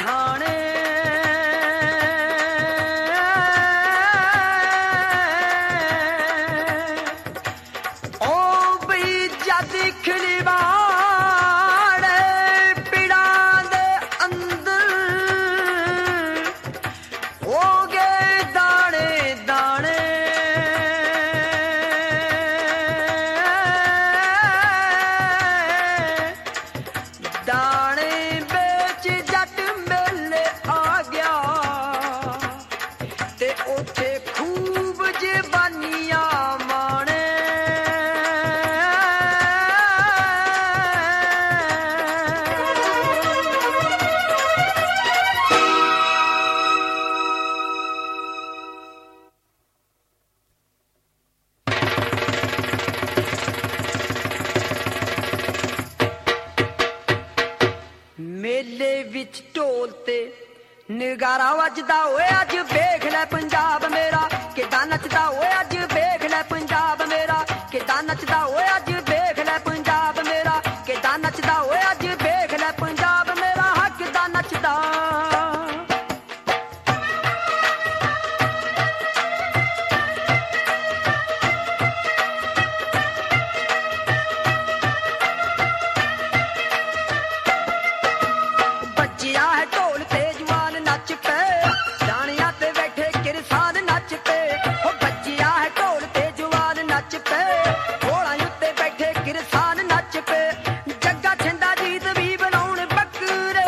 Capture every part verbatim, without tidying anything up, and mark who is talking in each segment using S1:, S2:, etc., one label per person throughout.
S1: थाने ओ बई जद खिलवाड़ पिड़ा दे अंदर हो गए दाने दाने दाने बेच जट मेले आ गया ते उथे खूब जवानियां माणे मेले विच ढोल ते नगारा वजदा होए अज वेख लै पंजाब मेरा किदां नचदा होए अज वेख लै पंजाब मेरा किदां नचदा होए अज वेख लै पंजाब मेरा किदां नचदा होए अज वेख लै पंजाब मेरा हा किदां नचदा बज्जिया है ढोल ते जवान नच पे दानिया ते बैठे किरसान नच पे ओ बज्जिया है ढोल ते जवान नच पे घोड़ा उत्ते बैठे किरसान नच पे जग्गा छिंदा जीत भी बनाउण बकरे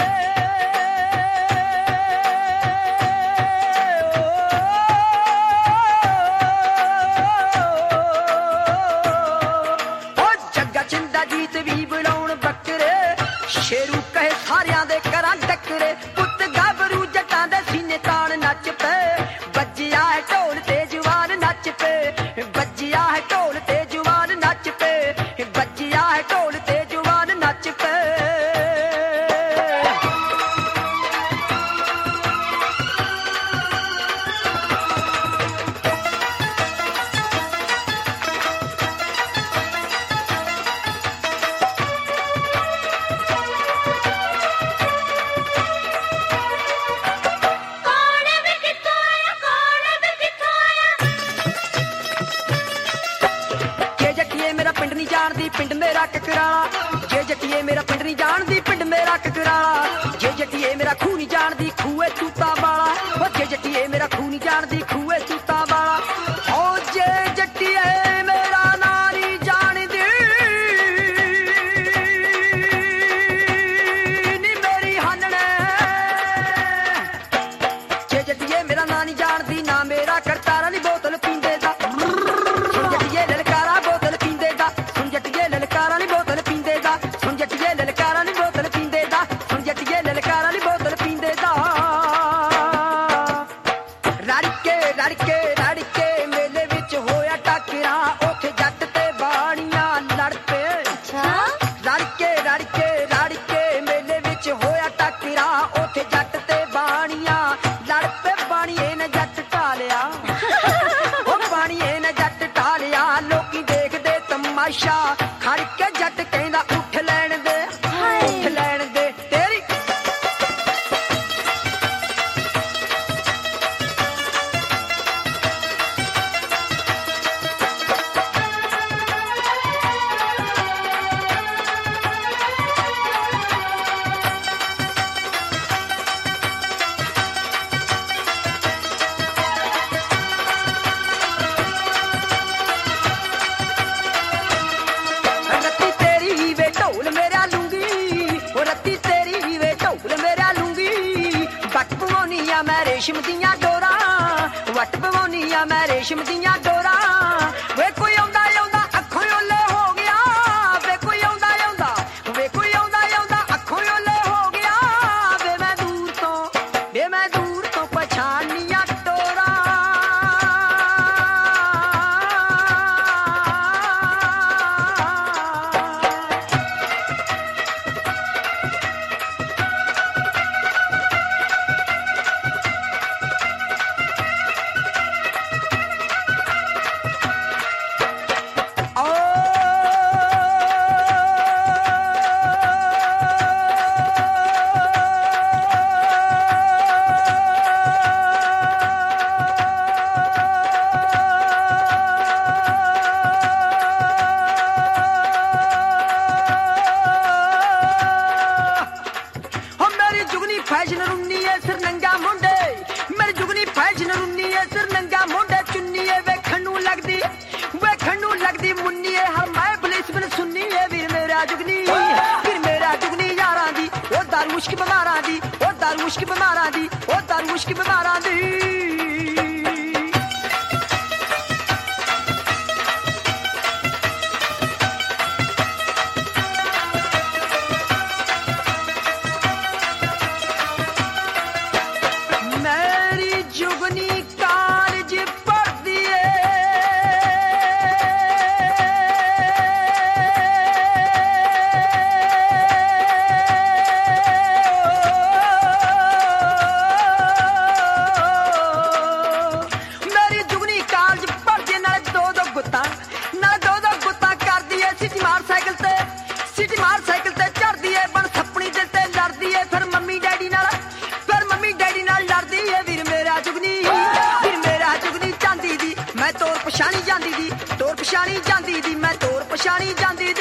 S1: ओ जग्गा छिंदा जीत भी बनाउण बकरे शेरू कहे सारियां दे करां टकरे पुੱਤ गाभरू जटां दे सीने ताण नच पे बज्जिया है ढोल ते जवान नच पे बज्जिया है ढोल ते जवान नच पे बज्जिया है ढोल ते जवान नच पे
S2: कौन वे कित्थों आया कौन वे कित्थों आया
S1: जे जट्टिए मेरा पिंड नहीं जानदी पिंड मेरा ककराला जे जट्टिए मेरा पिंड नहीं जानदी पिंड मेरा ककराला जे जट्टिए मेरा खूह नहीं जानदी खूहे तूता वाला ओ जे जट्टिए मेरा खूह नहीं जानदी खूहे तूता वाला ओ जे जट्टिए मेरा नां नहीं जानदी नी मेरी हानणे जे जट्टिए मेरा नां नहीं जानदी ना मेरा करतारा नी बोतल पींदे दा सुन जट्टिए ललकारा बोतल पींदे दा सुन जट्टिए ललकारा नी बोतल पींदे दा सुन जट्टिए ललकारा नी बोतल पींदे दा सुन जट्टिए ललकारा नी बोतल पींदे दा रड़के रड़के रड़के मेले विच होया टकरा ओथे जट ते बाणियां लड़ पे
S2: अच्छा
S1: रड़के रड़के रड़के मेले विच होया टकरा ओथे जट ते बाणियां लड़ पे बाणिए ने जट ढालिया ओ बाणिए ने जट ढालिया लोकी देखदे तमाशा खड़ के जट कहंदा उठ लैण दे उठ लैण दे तेरी रत्ती तेरी वे ढोल मेरा लूंगी ओ रत्ती तेरी वे ढोल मेरा लूंगी वट पवाउनिया मैं रेशम दियां डोरा वट पवाउनिया मैं रेशम दियां डोरा वे कोई आਉਂਦਾ ਆਉਂਦਾ ਅੱਖੋਂ ਓਲੇ ਹੋ ਗਿਆ ਵੇ ਕੋਈ ਆਉਂਦਾ ਆਉਂਦਾ ਵੇ ਕੋਈ ਆਉਂਦਾ ਆਉਂਦਾ ਅੱਖੋਂ ਓਲੇ ਹੋ ਗਿਆ ਵੇ ਮੈਂ ਦੂਰ ਤੋਂ ਵੇ ਮੈਂ ਦੂਰ ਤੋਂ ਪਛਾਣੀਆਂ ਟੋਰਾ ਛਾਣੀ ਜਾਂਦੀ